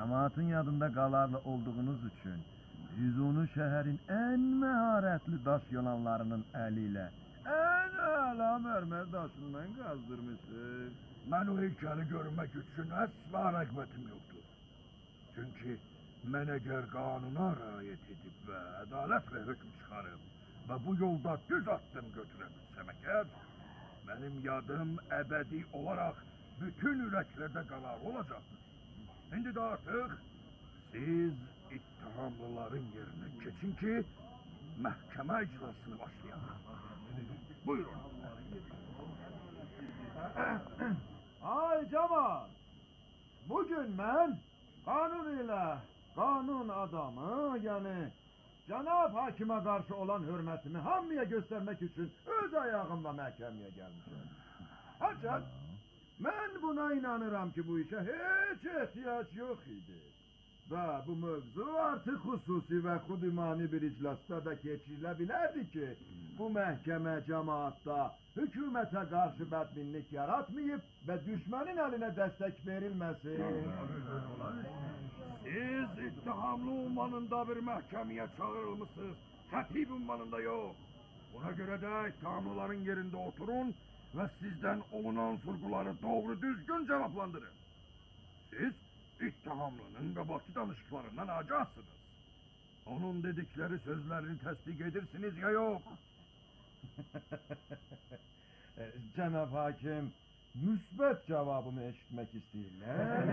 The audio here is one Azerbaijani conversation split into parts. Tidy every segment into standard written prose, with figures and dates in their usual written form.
Cemaatin yadında qalarlı olduğunuz için Füzuni şəhərin ən məharətli daş yolanlarının əliyle ən əla mərmər daşından qazdırmışsınız. Ben o heykeli görmek için asla rəğbətim yoktur. Çünkü mən əgər kanuna riayet edip ve adalet ve hüküm çıkarım ve bu yolda düz addım götürebilsem eğer, benim yadım ebedi olarak bütün yüreklerde kalar olacaktır. Şimdi de artık siz ittihamlıların yerine geçin ki mahkeme iclasını başlayalım. Buyurun. Ay cemaat! Bugün ben kanun ile kanun adamı yani Cenab Hakime karşı olan hürmetimi hamıya göstermek için öz ayağımla mahkemeye gelmişim. Ancak ben buna inanıram ki bu işe hiç ihtiyaç yok idi. Ve bu mevzu artık hususi ve kudümani bir iclasta da geçirilebilirdi ki bu mahkeme cemaatta hükümete karşı bedbinlik yaratmayıp ve düşmanın eline destek verilmesin. Siz ittihamlı ummanında bir mahkemeye çağırılmışsınız. Hatip ummanında yok. Buna göre de ittihamlıların yerinde oturun ve sizden olunan sorguları doğru düzgün cevaplandırın. Siz ittihamlının kabaki danışıklarından acaksınız. Onun dedikleri sözlerini tasdik edirsiniz ya yok. Cenab Hakim müsbet cevabımı eşitmek istiyorlar.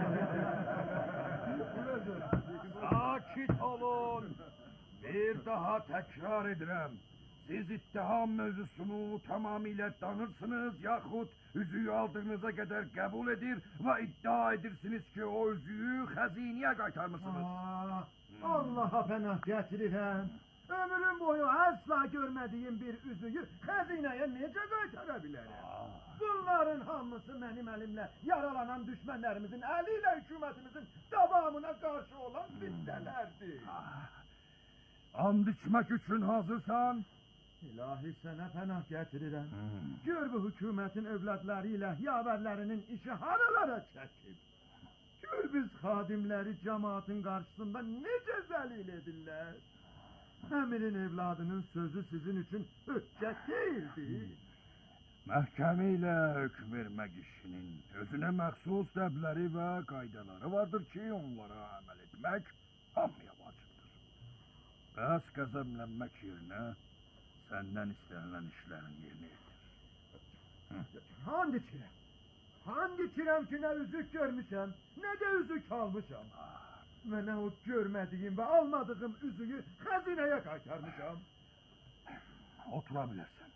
Sakit olun. Bir daha tekrar ederim. Siz ittiham mevzusunu tamamıyla tanırsınız yahut üzüyü aldığınıza kadar kabul edir ve iddia edirsiniz ki o üzüyü hazineye kaytarmışsınız. Allah'a pənah gətirirəm. Ömrüm boyu asla görmediğim bir üzüyü hazineye necə qaytara bilərəm? Bunların hamısı benim elimle yaralanan düşmanlarımızın eliyle hükümetimizin davamına karşı olan fitnelerdir. And içmek için hazırsan? İlahi sana pənah gətirirəm. Gör bu hükümetin evlatlarıyla yaverlerinin işi haralara çekip. Gör biz xadimleri cemaatin karşısında nece zelil edirlər. Emirin evladının sözü sizin için hüccet değildi. Mahkemeyle hüküm vermek işinin özüne məxsus dəbləri ve qaydaları vardır ki onlara amel etmek hamıya vacibdir. Bəs qəzəblənmək yerine senden istenilen işlerin yerini yetir. Hand içirəm ki ne üzük görmüşəm, ne de üzük almışam. Ve ne o görmediğim ve almadığım üzüyü hazineye kaytarmışam. Oturabilirsin.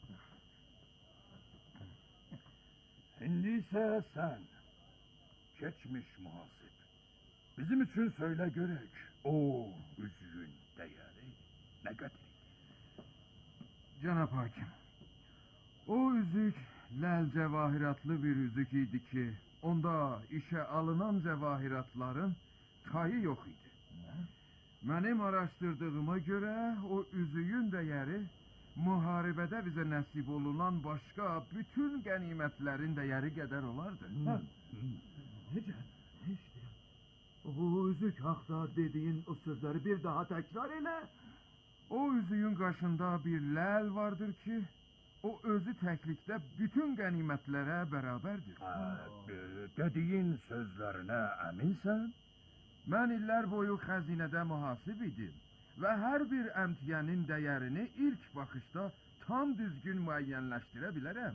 Şimdi ise sen, geçmiş muhasip, bizim için söyle görek o üzüğün değeri ne kadar? Cenab Hakim, o üzük lal cevahiratlı bir üzük idi ki onda işe alınan cevahiratların tayı yok idi. Benim araştırdığıma göre o üzüğün değeri muharebede bize nasip olunan başka bütün ganimetlerin değeri kadar olardı. Nece? İşte. O üzük hakkında dediğin o sözleri bir daha tekrar eyle. O üzüğün başında bir lal vardır ki o özü teklikte bütün ganimetlere beraberdir. Dediğin sözlerine eminsen? Ben iller boyu hazinede muhasip idim. Ve her bir emtiyenin değerini ilk bakışta tam düzgün müeyyenleştirebilirim.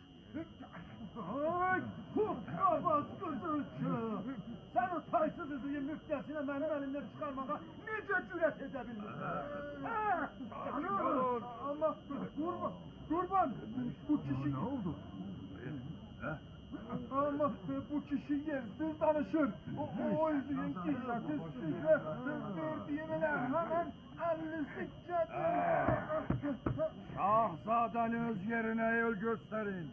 Ay, kutlamaz kızılçı! Sen o taysız üzüyün müftesine benim elimden çıkarmaya nece cüret edebilirsin? Ama kurban, bu kişi... Ne oldu? Ama bu kişi yersiz danışır. O üzüyün kıymeti size verdiğimine hemen 50 sikçedir. Şahzaden öz yerine yol gösterin.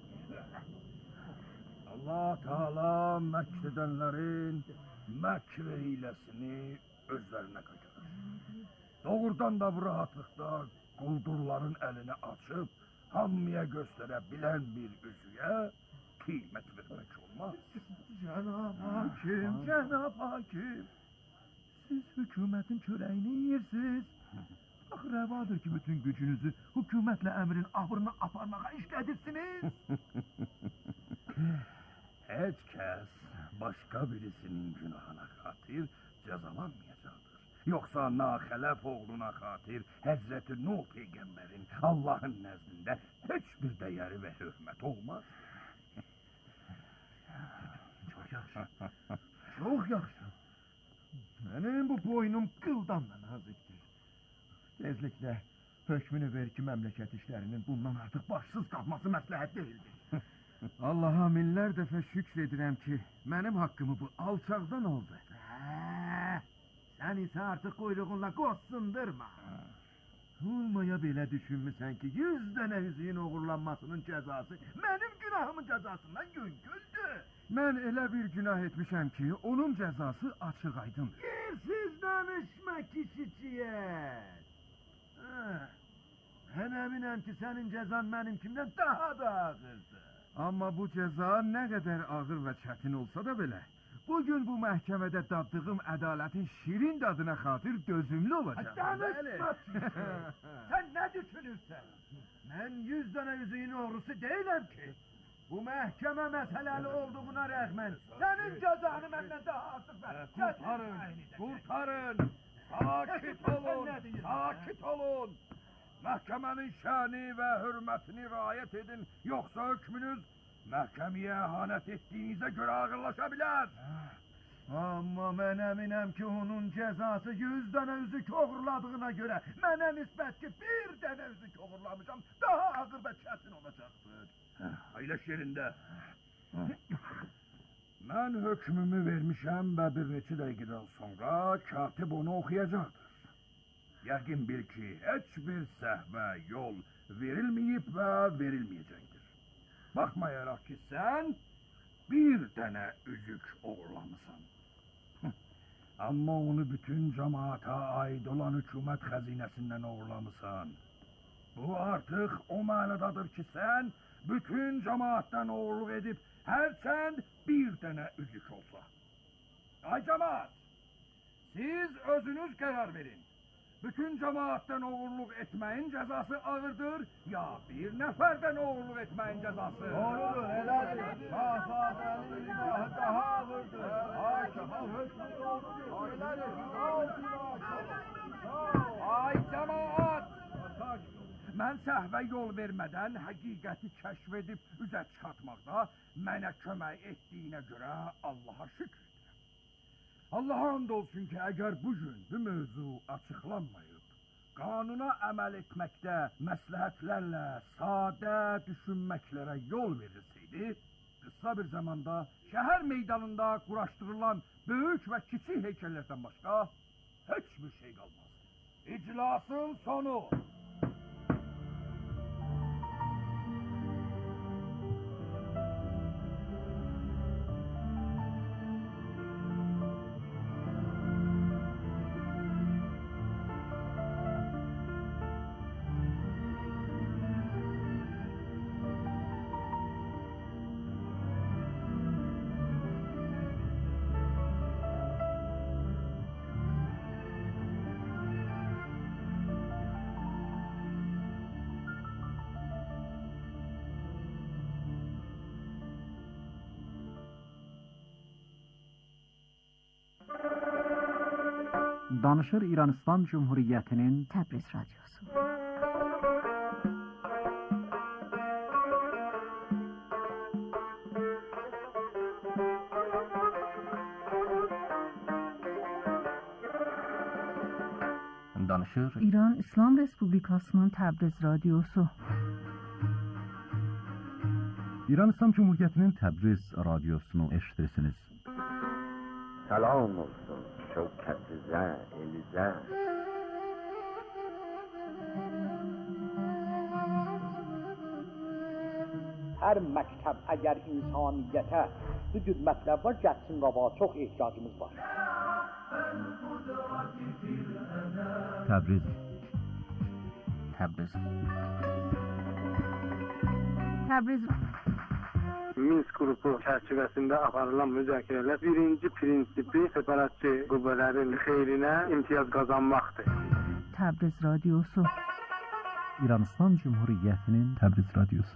Allah Teala mekredenlerin mekr hilesini özlerine kaçırır. Doğrudan da bu rahatlıkta kuldurların elini açıp hamıya gösterebilen bir üzüye qiymət vermək olmaz. Cənab hakim, cənab hakim. Siz hökumətin çörəyini yeyirsiniz. Axı rəvadır ki, bütün gücünüzü hökumətlə əmrin ahırına aparmağa işlədirsiniz. Heç kəs başqa birisinin günahına xatir cəzalanmayacaqdır. Yoxsa naxələf oğluna xatir Həzrəti Nuh Peyğəmbərin Allahın nəzdində heç bir dəyəri və hörməti olmaz. Çox yaxşı. Çox yaxşı. Mənim bu boynum qıldan da nazikdir. Tezliklə hökmünü ver ki, məmləkət işlərinin bundan artıq başsız qalması məsləhət deyildir. Allaha minlər dəfə şükr edirəm ki, mənim haqqımı bu alçaqdan aldı. Sən isə artıq quyruğunla qoz sındırma. Olmaya belə düşünmüsən ki, 100 dənə üzüyün uğurlanmasının cəzası mənim günahımın cəzasından yüngüldür. Mən elə bir günah etmişəm ki, onun cəzası açıq aydındır. Yersiz danışma kişiciyət. Mən əminəm ki, sənin cəzan mənimkindən daha da ağırdır. Amma bu cəza nə qədər ağır və çətin olsa da belə, bugün bu məhkəmədə daddığım ədalətin şirin dadına xatir dözümlü olacaq. Danışma kişi! Sən nə düşünürsən? Mən 100 dənə üzüyün oğrusu deyiləm ki. Bu məhkəmə məsələli olduğuna rəğmən sənin cəzanı məndən daha artıq ver. Qurtarın! Sakit olun! Sakit olun! Məhkəmənin şəni və hörmətini riayət edin, yoxsa hökmünüz məhkəməyə əhanət etdiyinizə görə ağırlaşa bilər. Amma mən əminəm ki, onun cəzası 100 dənə üzük oğurladığına görə mənə nisbət ki, bir dənə üzük oğurlamışam, daha ağır və çətin olacaqdır. Əyləş yerində. Mən hökmümü vermişəm və bir neçə dəqiqədən sonra katib onu oxuyacaqdır. Yəqin bil ki, heç bir səhvə yol verilməyib və verilməyəcəkdir. Baxmayaraq ki, sən bir dənə üzük oğurlamısan. Amma onu bütün cəmaata aid olan hökumət xəzinəsindən oğurlamısan. Bu artıq o mənadadır ki, sən bütün cəmaatdan oğurluq edib, hərçənd bir dənə üzük olsa. Ay cəmaat, siz özünüz qərar verin. Bütün cəmaatdan oğurluq etməyin cəzası ağırdır, ya bir nəfərdən oğurluq etməyin cəzası? Doğrudur, elədir. Şahzadənin günahı daha ağırdır. Ay cəmaat! Mən səhvə yol vermədən həqiqəti kəşf edib üzə çıxartmaqda mənə kömək etdiyinə görə Allaha şükür edirəm. Allaha and olsun ki, əgər bugün bu mövzu açıqlanmayıb, qanuna əməl etməkdə məsləhətlərlə, sadə düşünməklərə yol verilsəydi, qısa bir zamanda şəhər meydanında quraşdırılan böyük və kiçik heykəllərdən başqa heç bir şey qalmaz. İclasın sonu. Danışır İran İslam Cumhuriyyətinin Təbriz Radiosu. Danışır İran İslam Respublikasının Təbriz Radiosu. İran İslam Cumhuriyyətinin Təbriz Radiosunu eşitirsiniz. Salam olsun şevketinize, elize. Hər məktəb əgər insaniyyətə bu cür mətləblər gəlsin qaba, çox ehtiyacımız var. Təbriz. Təbriz. Təbriz Minsk qrupu çərçivəsində aparılan müzakirələr birinci prinsipi separatçı qüvvələrin xeyrinə imtiyaz qazanmaqdır. Təbriz Radyosu. İranıstan Cumhuriyyətinin Təbriz Radyosu.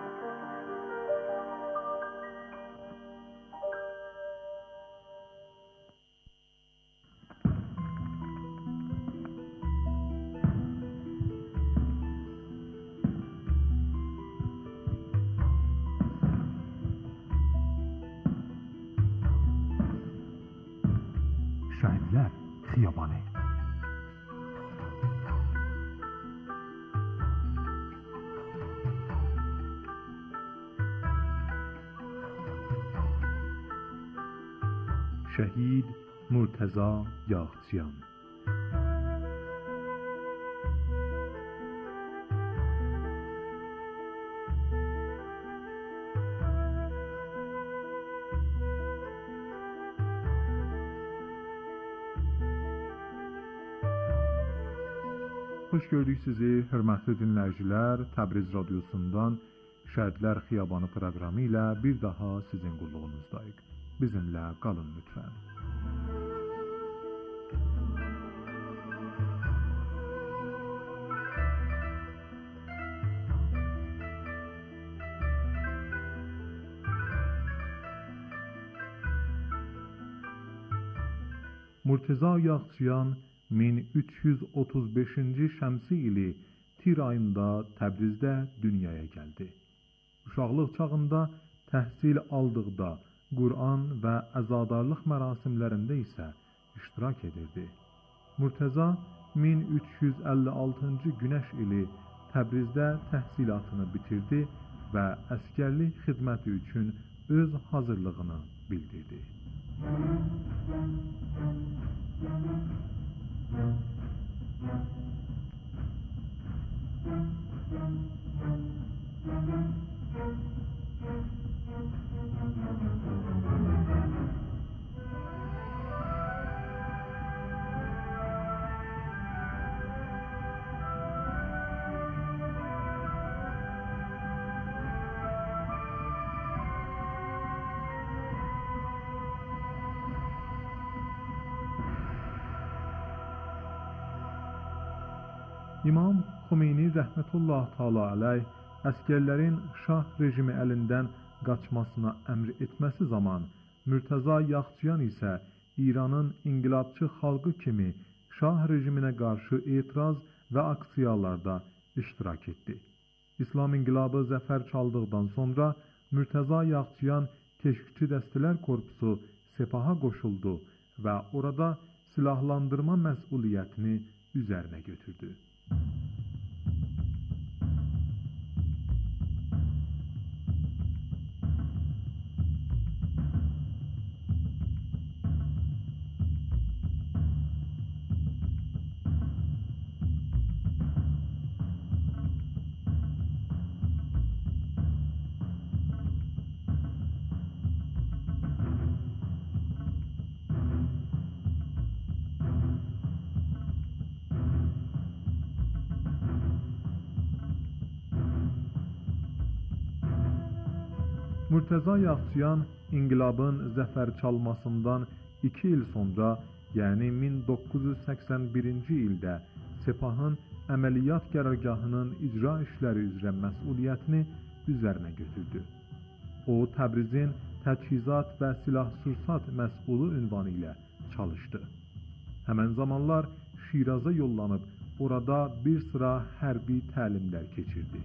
Şəhidlər Xiyabanı. شهید مرتضی یاغچیان. Hoş gördük sizi, hörmətli dinləyicilər. Təbriz Radyosundan Şəhidlər Xiyabanı proqramı ilə bir daha sizin qulluğunuzdayıq. Bizimlə qalın lütfən. Murteza Yağçıyan 1335-ci şəmsi ili Tir ayında Təbrizdə dünyaya gəldi. Uşaqlıq çağında təhsil aldıqda Qur'an və əzadarlıq mərasimlərində isə iştirak edirdi. Murteza 1356-cı günəş ili Təbrizdə təhsilatını bitirdi və əskərlik xidməti üçün öz hazırlığını bildirdi. İmam Xomeyni rəhmətullah təala əleyh əskərlərin şah rejimi əlindən qaçmasına əmr etməsi zaman Murteza Yağçıyan isə İranın inqilabçı xalqı kimi şah rejiminə qarşı etiraz və aksiyalarda iştirak etdi. İslam inqilabı zəfər çaldıqdan sonra Murteza Yağçıyan Keşikçi Dəstələr Korpusu Sepaha qoşuldu və orada silahlandırma məsuliyyətini üzərinə götürdü. Murteza Yağçıyan inqilabın zəfər çalmasından 2 il sonra, yəni 1981-ci ildə Sepahın əməliyyat qərargahının icra işləri üzrə məsuliyyətini üzərinə götürdü. O, Təbrizin təchizat və silah-sursat məsulu ünvanı ilə çalışdı. Həmən zamanlar Şiraza yollanıb, orada bir sıra hərbi təlimlər keçirdi.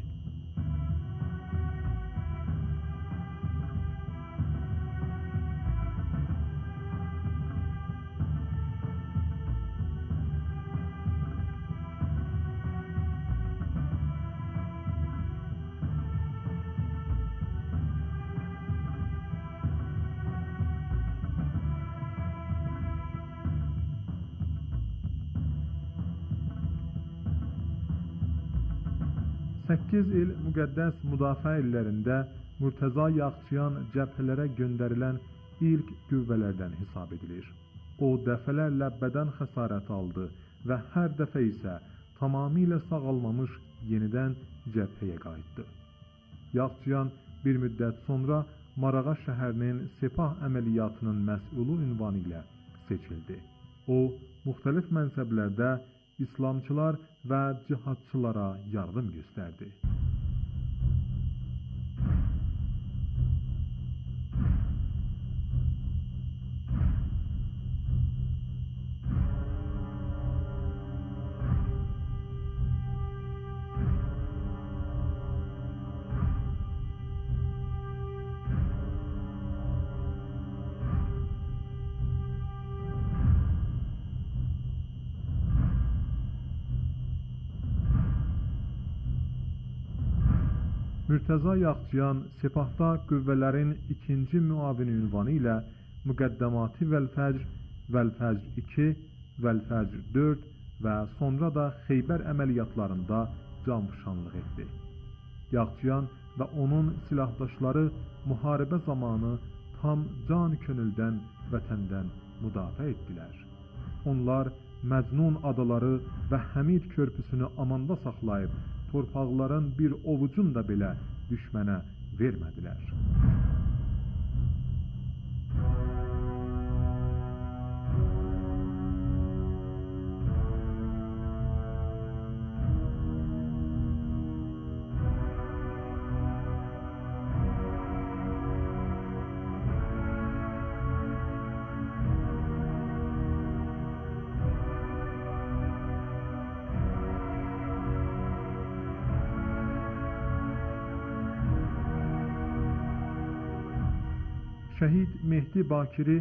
Səkkiz il müqəddəs müdafiə illərində Murteza Yağçıyan cəbhələrə göndərilən ilk qüvvələrdən hesab edilir. O, dəfələrlə bədən xəsarəti aldı və hər dəfə isə tamamilə sağalmamış yenidən cəbhəyə qayıtdı. Yağçıyan bir müddət sonra Marağa şəhərinin sepah əməliyyatının məsulü ünvanı ilə seçildi. O, müxtəlif mənsəblərdə İslamçılar və cihadçılara yardım göstərdi. Mürtəza Yaxçıyan sepahda qüvvələrin ikinci müavini ünvanı ilə Müqəddəmatı Vəl-Fəcr, Vəl-Fəcr 2, Vəl-Fəcr 4 və sonra da Xeybər əməliyyatlarında canfişanlıq etdi. Yaxçıyan və onun silahdaşları müharibə zamanı tam can könüldən vətəndən müdafiə etdilər. Onlar Məcnun adaları və Həmid körpüsünü amanda saxlayıb, torpaqların bir ovucunu da belə düşmənə vermədilər. Şəhid Mehdi Bakiri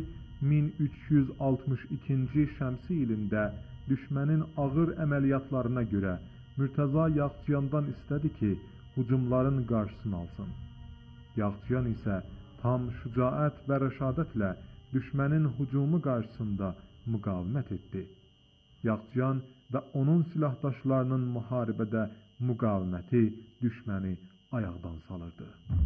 1362-ci şəmsi ilində düşmənin ağır əməliyyatlarına görə Mürtəza Yaxçıyandan istədi ki, hücumların qarşısını alsın. Yaxçıyan isə tam şücaət və rəşadətlə düşmənin hücumu qarşısında müqavimət etdi. Yaxçıyan və onun silahdaşlarının müharibədə müqaviməti düşməni ayaqdan salırdı.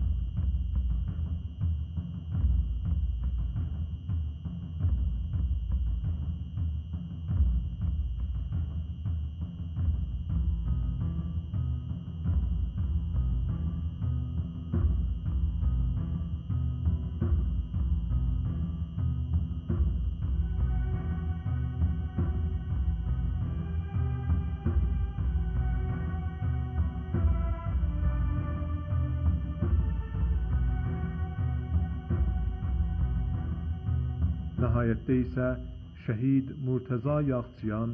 Nəhayətdə isə şəhid Mürtəza Yaxçıyan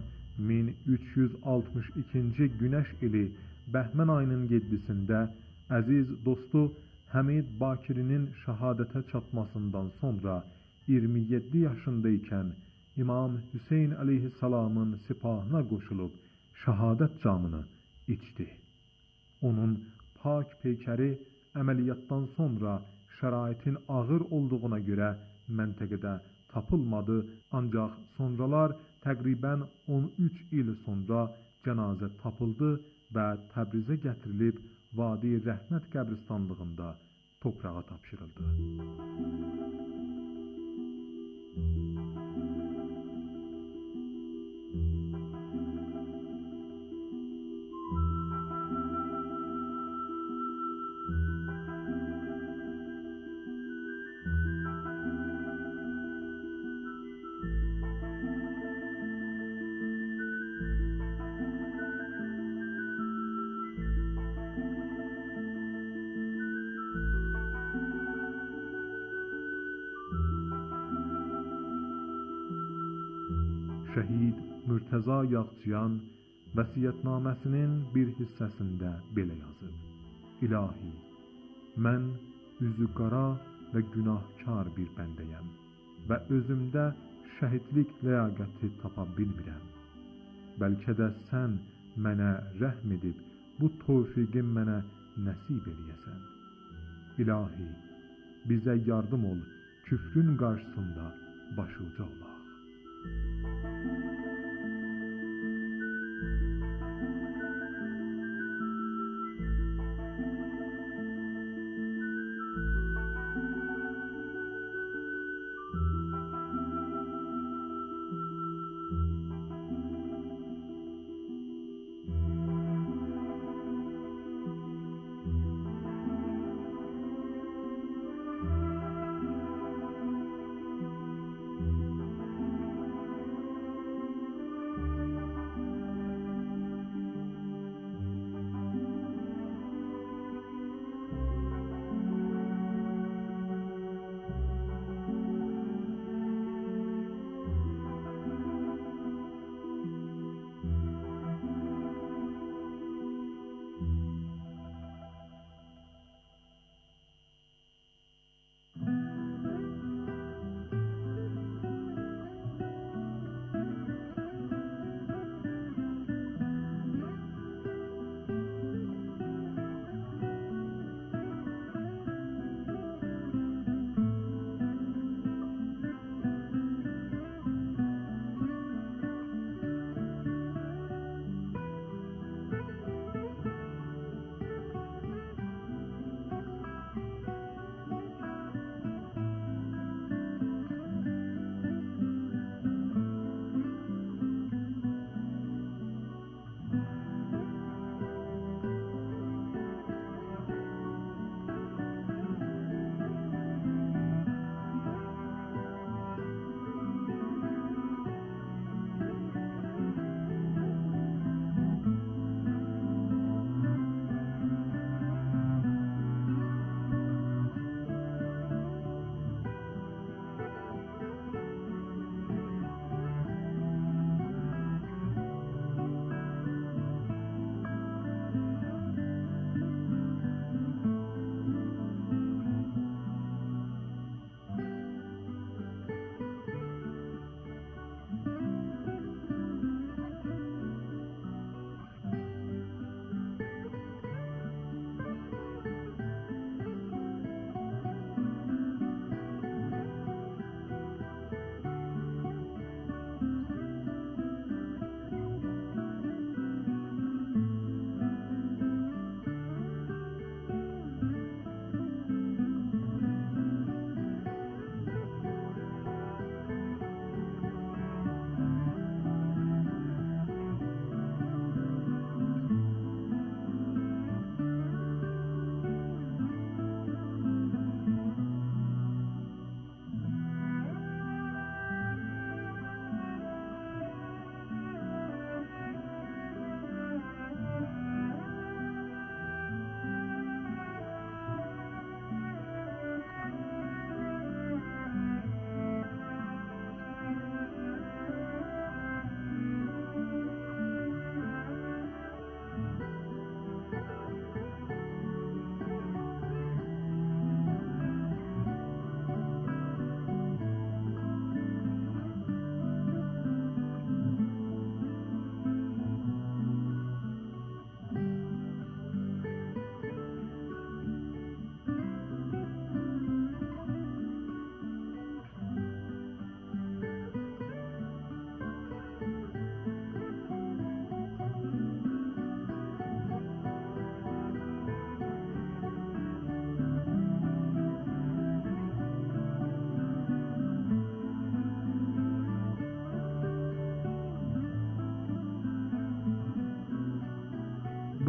1362-ci günəş ili Bəhmən ayının 7-sində əziz dostu Həmid Bakirinin şəhadətə çatmasından sonra 27 yaşında ikən İmam Hüseyn əleyhissalamın sipahına qoşulub şəhadət camını içdi. Onun pak peykəri əməliyyatdan sonra şəraitin ağır olduğuna görə məntəqədə tapılmadı, ancaq sonralar təqribən 13 il sonra cənazə tapıldı və Təbrizə gətirilib Vadi Rəhmət qəbristanlığında toprağa tapşırıldı. Şəhid Mürtəza Yaxçıyan vəsiyyətnaməsinin bir hissəsində belə yazıb: İlahi, mən üzü qara və günahkar bir bəndəyəm və özümdə şəhidlik ləyaqəti tapa bilmirəm. Bəlkə də sən mənə rəhm edib bu tövfiqi mənə nəsib eləyəsən. İlahi, bizə yardım ol, küfrün qarşısında başuca olaq.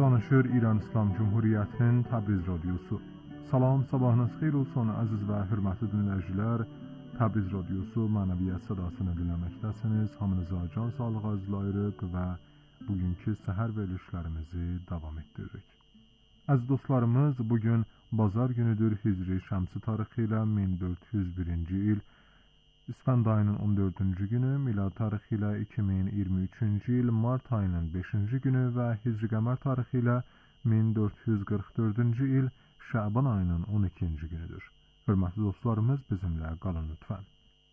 danışır İran İslam Cumhuriyyətinin Təbriz radiosu. Salam, sabahınız xeyir olsun əziz və hörmətli dinləyicilər. Təbriz radiosu mənəviyyat sədasını dinləməkdəsiniz. Hamınıza can sağlığı arzulayırıq və bugünkü səhər verilişlərimizi davam etdiririk. Əziz dostlarımız, bugün bazar günüdür. Hicri şəmsi tarixi ilə 1401-ci il İsfənd ayının 14-cü günü, milad tarixi ilə 2023-cü il mart ayının 5-ci günü və Hicri qəmər tarixi ilə 1444-cü il Şaban ayının 12-ci günüdür. Hörmətli dostlarımız, bizimlə qalın lütfən.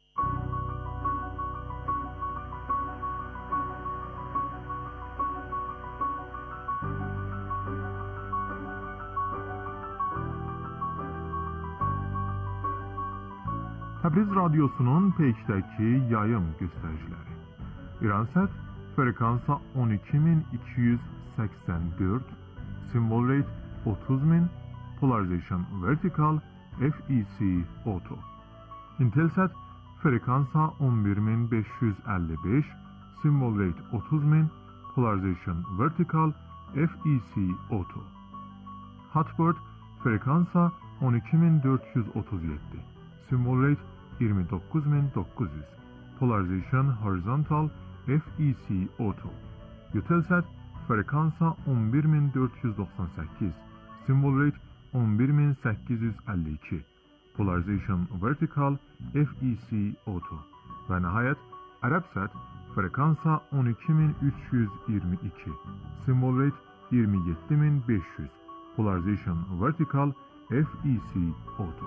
Təbriz radiosunun peykdəki yayım göstəriciləri. İransat frekansa 12284, symbol rate 30000, polarization vertical, FEC auto. Intelsat frekansa 11555, symbol rate 30000, polarization vertical, FEC auto. Hotbird frekansa 12437, symbol rate 29900, polarization horizontal, FEC auto. Eutelsat frekansa 11498, symbol rate 11852, polarization vertical, FEC auto. Və nəhayət Arabsat frekansa 12322, symbol rate 27500, polarization vertical, FEC auto.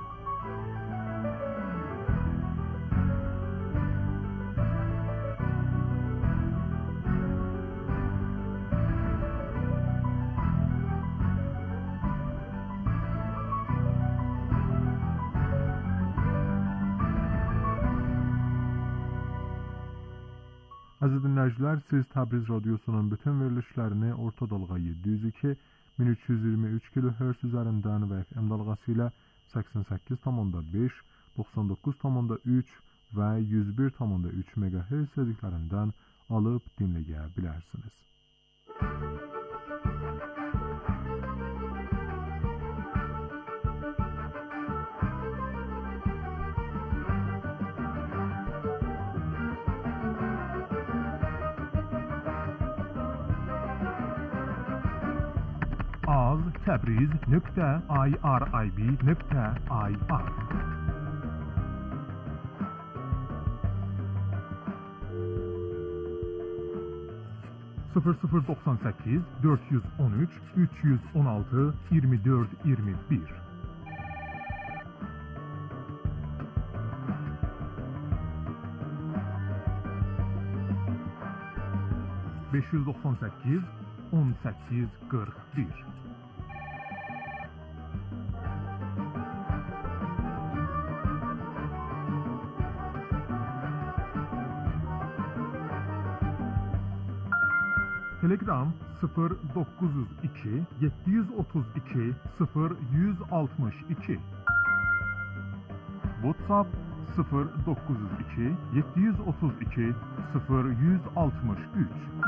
Əziz dinləyicilər, siz Təbriz radiosunun bütün verilişlərini orta dalğa 702, 1323 kHz üzərindən və FM dalğası ilə 88,5, 99,3 və 101,3 MHz seziklərindən alıb dinləyə bilərsiniz. Təbriz.irib.ir 0098 413 316 24 21 598 18 41 Telegram 0902 732 0162 WhatsApp 0902 732 0163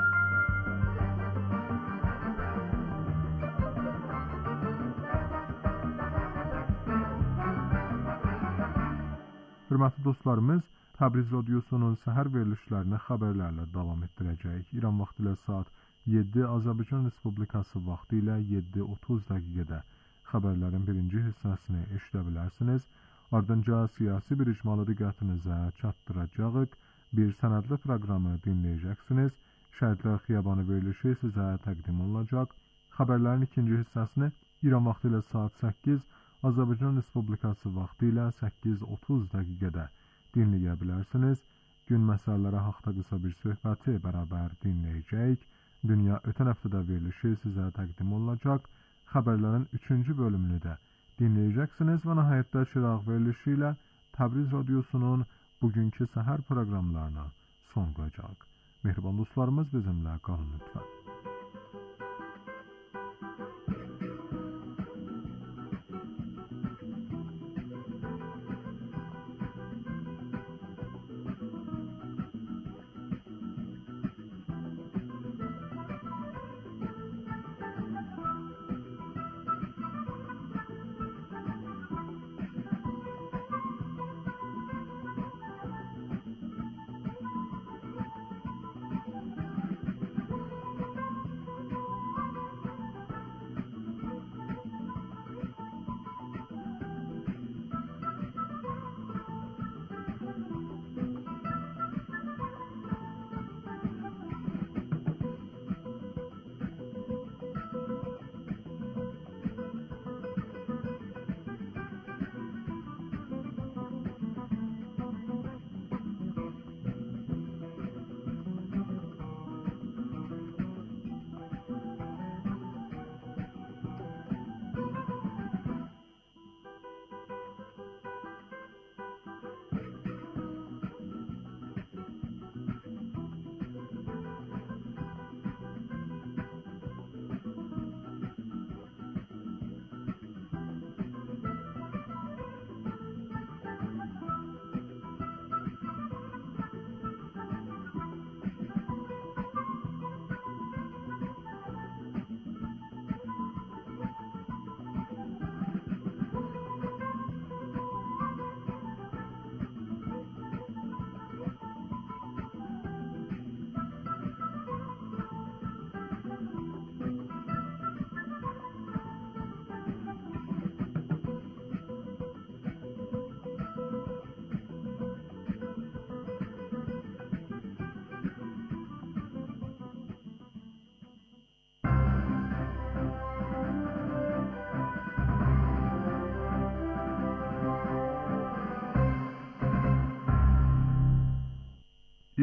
Hörmətli dostlarımız, Təbriz radiosunun səhər verilişlərini xəbərlərlə davam etdirəcəyik. İran vaxtı ilə saat 7, Azərbaycan Respublikası vaxtı ilə 7:30 dəqiqədə xəbərlərin birinci hissəsini eşidə bilərsiniz. Ardınca siyasi bir icmalı diqqətinizə çatdıracağıq. Bir sənədli proqramı dinləyəcəksiniz. Şəhidlər Xiyabanı verilişi sizə təqdim olunacaq. Xəbərlərin ikinci hissəsini İran vaxtı ilə saat 8, Azərbaycan Respublikası vaxtı ilə 8:30 dəqiqədə dinləyə bilərsiniz. Gün məsələləri haqqında qısa bir söhbəti bərabər dinləyəcəyik. Dünya ötən həftədə verilişi sizə təqdim olunacaq. Xəbərlərin 3-cü bölümünü də dinləyəcəksiniz və nəhayətdə Çıraq verilişi ilə Təbriz radiosunun bugünkü səhər proqramlarına son qoyacaq. Mehriban dostlarımız, bizimlə qalın lütfən.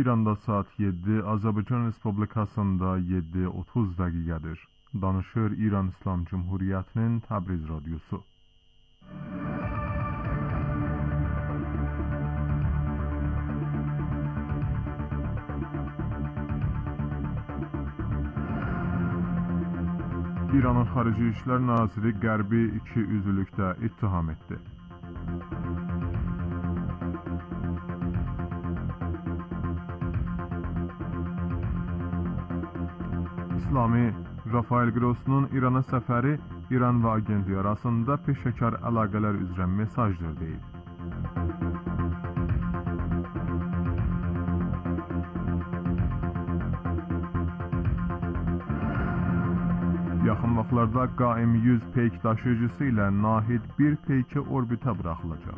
İranda saat 7, Azərbaycan Respublikasında 7:30 dəqiqədir. Danışır İran İslam Cumhuriyyətinin Təbriz radiosu. İranın Xarici İşlər Naziri Qərbi iki üzvlükdə ittiham etdi. İslami Rafael Grossunun İrana səfəri İran və agentliyi arasında peşəkar əlaqələr üzrə mesajdır deyib. Yaxın vaxtlarda Qaim 100 peyk daşıyıcısı ilə Nahid 1 peyki orbitə buraxılacaq.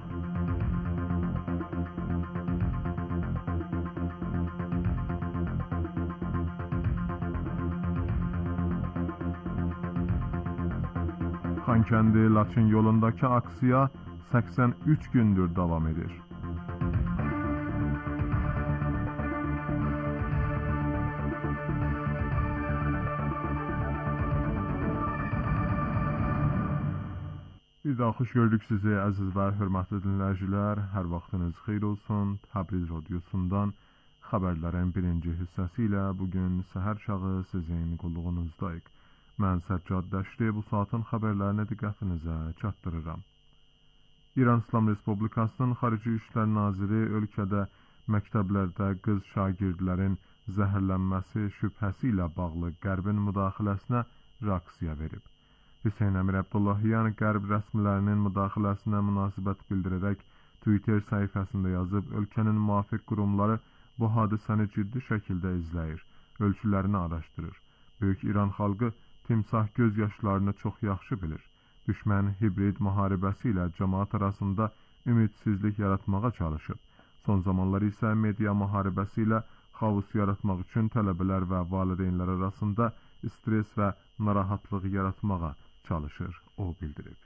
Xankəndi-Laçın yolundakı aksiya 83 gündür davam edir. Bir daha xoş gördük sizi əziz və hörmətli dinləyicilər. Hər vaxtınız xeyir olsun. Təbriz radiosundan xəbərlərin birinci hissəsi ilə bugün səhər çağı sizin qulluğunuzdayıq. Mən Səccad Dəşti bu saatın xəbərlərini diqqətinizə çatdırıram. İran İslam Respublikasının Xarici İşlər Naziri ölkədə məktəblərdə qız şagirdlərin zəhərlənməsi şübhəsi ilə bağlı Qərbin müdaxiləsinə reaksiya verib. Hüseyn Əmir Əbdullahyan Qərb rəsmilərinin müdaxiləsinə münasibət bildirərək Twitter səhifəsində yazıb, ölkənin müvafiq qurumları bu hadisəni ciddi şəkildə izləyir, ölçülərini araşdırır. Böyük İran xalqı timsah göz yaşlarını çox yaxşı bilir. Düşmən hibrid müharibəsi ilə cəmaat arasında ümidsizlik yaratmağa çalışıb. Son zamanlar isə media müharibəsi ilə xaos yaratmaq üçün tələbələr və valideynlər arasında stres və narahatlıq yaratmağa çalışır, o bildirib.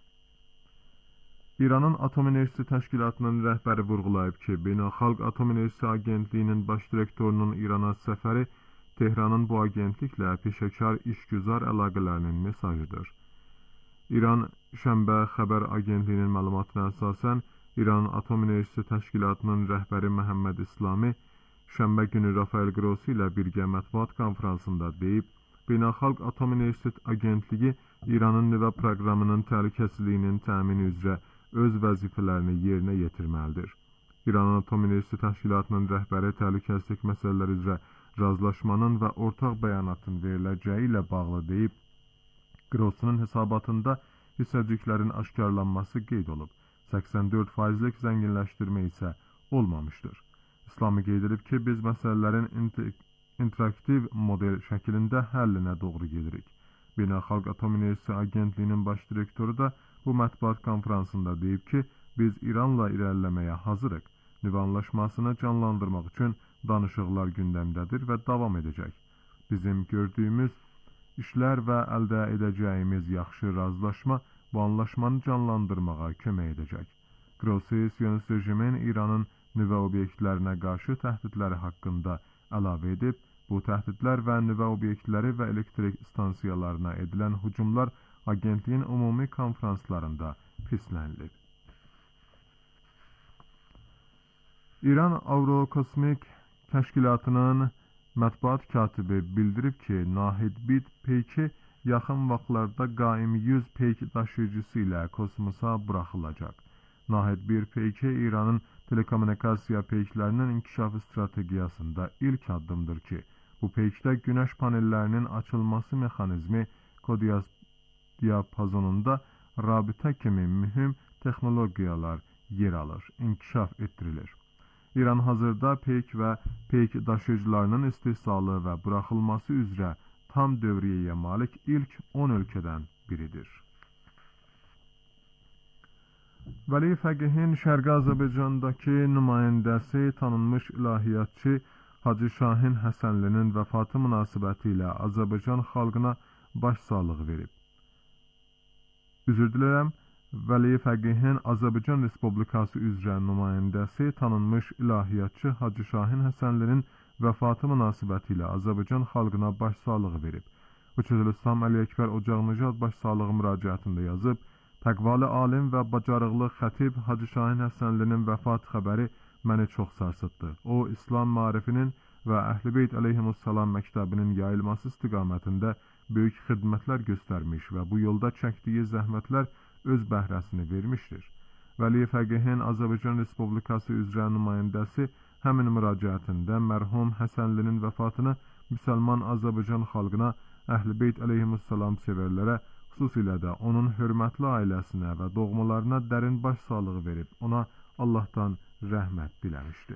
İranın Atom Enerjisi Təşkilatının rəhbəri vurğulayıb ki, Beynəlxalq Atom Enerjisi Agentliyinin baş direktorunun İrana səfəri Tehranın bu agentliklə peşəkar işgüzar əlaqələrinin mesajıdır. İran Şənbə xəbər agentliyinin məlumatına əsasən, İran Atom Enerjisi Təşkilatının rəhbəri Məhəmməd İslami Şənbə günü Rafael Grossi ilə birgə mətbuat konferansında deyib, Beynəlxalq Atom Enerjisi Agentliyi İranın nüvə proqramının təhlükəsizliyinin təmini üzrə öz vəzifələrini yerinə yetirməlidir. İranın Atom Enerjisi Təşkilatının rəhbəri təhlükəsizlik məsələləri üzrə razılaşmanın və ortaq bəyanatın veriləcəyi ilə bağlı deyib, Grossunun hesabatında hissəciklərin aşkarlanması qeyd olub, 84%lik zənginləşdirmə isə olmamışdır. İslami qeyd edib ki, biz məsələlərin interaktiv model şəklində həllinə doğru gedirik. Beynəlxalq Atom Enerjisi Agentliyinin baş direktoru da bu mətbuat konferansında deyib ki, biz İranla irəliləməyə hazırıq. Nüvə anlaşmasını canlandırmaq üçün danışıqlar gündəmdədir və davam edəcək. Bizim gördüyümüz işlər və əldə edəcəyimiz yaxşı razılaşma bu anlaşmanı canlandırmağa kömək edəcək. Grossi, Siyonist rejimin İranın nüvə obyektlərinə qarşı təhdidləri haqqında əlavə edib, bu təhdidlər və nüvə obyektləri və elektrik stansiyalarına edilən hücumlar agentliyin ümumi konferanslarında pislənilib. İran Avrokosmik Təşkilatının mətbuat katibi bildirib ki, Nahid 1 peyki yaxın vaxtlarda Qaim 100 peyk daşıyıcısı ilə kosmosa buraxılacaq. Nahid 1 peyki İranın telekommunikasiya peyklərinin inkişafı strategiyasında ilk addımdır ki, bu peykdə günəş panellərinin açılması mexanizmi diapazonunda rabitə kimi mühüm texnologiyalar yer alır, inkişaf etdirilir. İran hazırda peyk və peyk daşıyıcılarının istehsalı və buraxılması üzrə tam dövriyyəyə malik ilk 10 ölkədən biridir. Vəli Fəqihin Şərqi Azərbaycandakı nümayəndəsi tanınmış ilahiyyatçı Hacı Şahin Həsənlinin vəfatı münasibəti ilə Azərbaycan xalqına başsağlığı verib. Üzr dilərəm, Vəli Fəqihin Azərbaycan Respublikası üzrə nümayəndəsi tanınmış ilahiyyatçı Hacı Şahin Həsənlinin vəfatı münasibətilə Azərbaycan xalqına başsağlığı verib. Hücrəlislam Əli Əkbər Ocaqnıcad başsağlığı müraciətində yazıb, təqvalı alim və bacarıqlı xətib Hacı Şahin Həsənlinin vəfat xəbəri məni çox sarsıtdı. O, İslam maarifinin və Əhl-i Beyt əleyhimussalam məktəbinin yayılması istiqamətində böyük xidmətlər göstərmiş və bu yolda çəkdiyi zəhmətlər öz bəhrəsini vermişdir. Vəli Fəqihin Azərbaycan Respublikası üzrə nümayəndəsi həmin müraciətində mərhum Həsənlinin vəfatını müsəlman Azərbaycan xalqına, Əhl-i Beyt əleyhimussalam sevərlərə, xüsusilə də onun hörmətli ailəsinə və doğmalarına dərin başsağlığı verib, ona Allahdan rəhmət diləmişdi.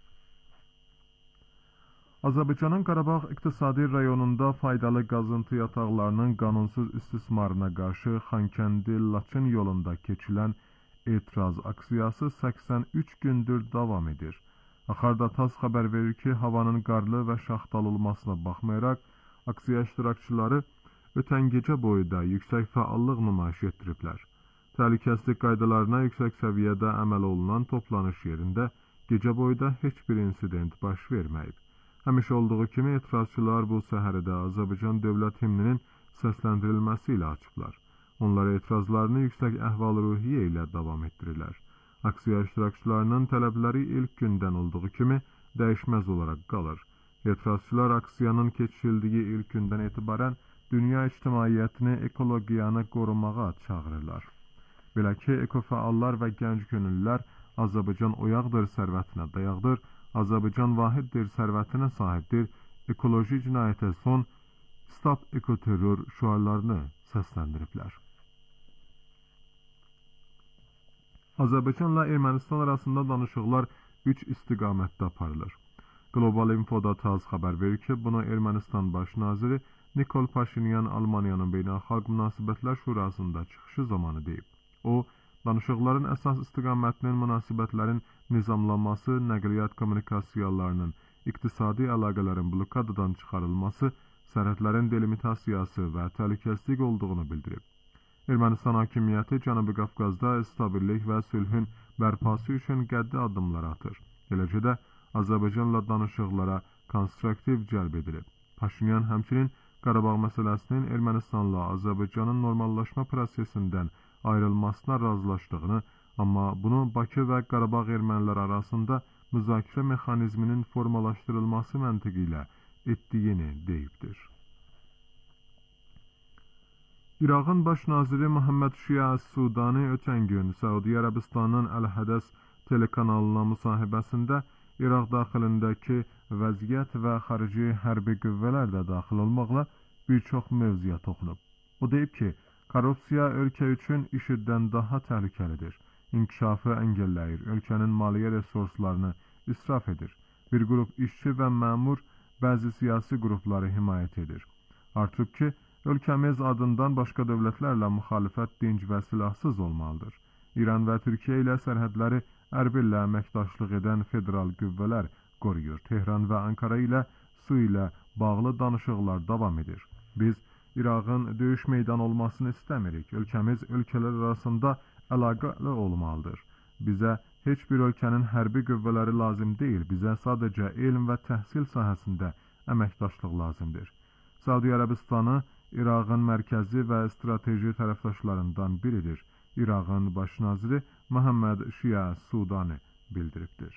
Azərbaycanın Qarabağ iqtisadi rayonunda faydalı qazıntı yataqlarının qanunsuz istismarına qarşı Xankəndi-Laçın yolunda keçilən etiraz aksiyası 83 gündür davam edir. Axarda TASS xəbər verir ki, havanın qarlı və şaxtalı olmasına baxmayaraq, aksiya iştirakçıları ötən gecə boyu da yüksək fəallıq nümayiş etdiriblər. Təhlükəsizlik qaydalarına yüksək səviyyədə əməl olunan toplanış yerində gecə boyu da heç bir insident baş verməyib. Həmişə olduğu kimi etirazçılar bu səhəridə Azərbaycan dövlət himninin səsləndirilməsi ilə açıblar. Onlar etirazlarını yüksək əhval-ruhiyyə ilə davam etdirirlər. Aksiya iştirakçılarının tələbləri ilk gündən olduğu kimi dəyişməz olaraq qalır. Etirazçılar aksiyanın keçirildiyi ilk gündən etibarən dünya ictimaiyyətini ekologiyanı qorumağa çağırırlar. Belə ki, ekofəallar və gənc gönüllülər Azərbaycan oyaqdır, sərvətinə dayaqdır, Azərbaycan vahiddir, sərvətinə sahibdir, ekoloji cinayətə son, stop ekoterror şüarlarını səsləndiriblər. Azərbaycanla Ermənistan arasında danışıqlar 3 istiqamətdə aparılır. Global Infoda TASS xəbər verir ki, bunu Ermənistan baş naziri Nikol Paşinyan Almaniyanın Beynəlxalq Münasibətlər Şurasında çıxışı zamanı deyib. O, danışıqların əsas istiqamətinin münasibətlərin nizamlanması, nəqliyyat kommunikasiyalarının, iqtisadi əlaqələrin blokadadan çıxarılması, sərhədlərin delimitasiyası və təhlükəsizlik olduğunu bildirib. Ermənistan hakimiyyəti Cənubi Qafqazda stabillik və sülhün bərpası üçün qəddi addımlar atır. Eləcə də Azərbaycanla danışıqlara konstruktiv cəlb edilib. Paşinyan həmçinin Qarabağ məsələsinin Ermənistanla Azərbaycanın normallaşma prosesindən ayrılmasına razılaşdığını, amma bunu Bakı və Qarabağ ermənilər arasında müzakirə mexanizminin formalaşdırılması məntiqi ilə etdiyini deyibdir. İraqın baş naziri Muhammed Şia Sudani ötən gün Səudiyyə Ərəbistanının Əl-Hədəs telekanalına müsahibəsində İraq daxilindəki vəziyyət və xarici hərbi qüvvələr də daxil olmaqla bir çox mövzuya toxunub. O deyib ki, korrupsiya ölkə üçün IŞİD-dən daha təhlükəlidir. İnkişafı əngəlləyir, ölkənin maliyyə resurslarını israf edir. Bir qrup işçi və məmur bəzi siyasi qrupları himayət edir. Artıq ki, ölkəmiz adından başqa dövlətlərlə müxalifət dinc və silahsız olmalıdır. İran və Türkiyə ilə sərhədləri Ərbillə əməkdaşlıq edən federal qüvvələr qoruyur. Tehran və Ankara ilə su ilə bağlı danışıqlar davam edir. Biz İraqın döyüş meydanı olmasını istəmirik. Ölkəmiz ölkələr arasında əlaqəli olmalıdır. Bizə heç bir ölkənin hərbi qüvvələri lazım deyil. Bizə sadəcə elm və təhsil sahəsində əməkdaşlıq lazımdır. Səudiyyə Ərəbistanı İraqın mərkəzi və strateji tərəfdaşlarından biridir. İraqın baş naziri Muhammed Şia Sudani bildiribdir.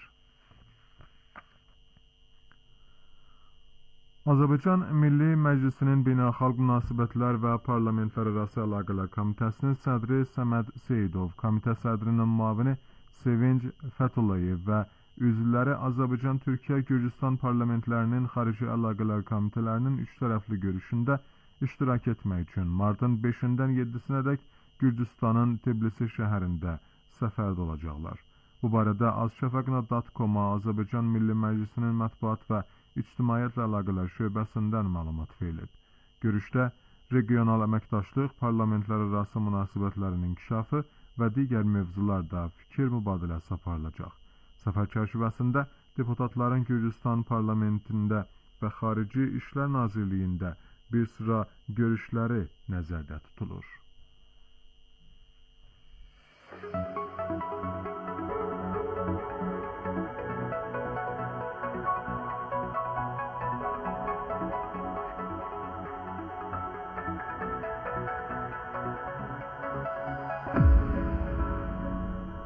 Azərbaycan Milli Məclisinin Beynəlxalq Münasibətlər və Parlamentlərarası Əlaqələr Komitəsinin sədri Səməd Seyidov, komitə sədrinin müavini Sevinc Fəthullayev və üzvləri Azərbaycan, Türkiyə, Gürcüstan parlamentlərinin xarici əlaqələr komitələrinin üç tərəfli görüşündə iştirak etmək üçün martın 5-dən 7-sinədək Gürcüstanın Tbilisi şəhərində səfərdə olacaqlar. Bu barədə azşəfaq.com-a Azərbaycan Milli Məclisinin mətbuat və İctimaiyyətlə əlaqələr şöbəsindən məlumat verilib. Görüşdə regional əməkdaşlıq, parlamentlər arası münasibətlərin inkişafı və digər mövzularda fikir mübadiləsi aparılacaq. Səfər çərçivəsində deputatların Gürcüstan parlamentində və Xarici İşlər Nazirliyində bir sıra görüşləri nəzərdə tutulur.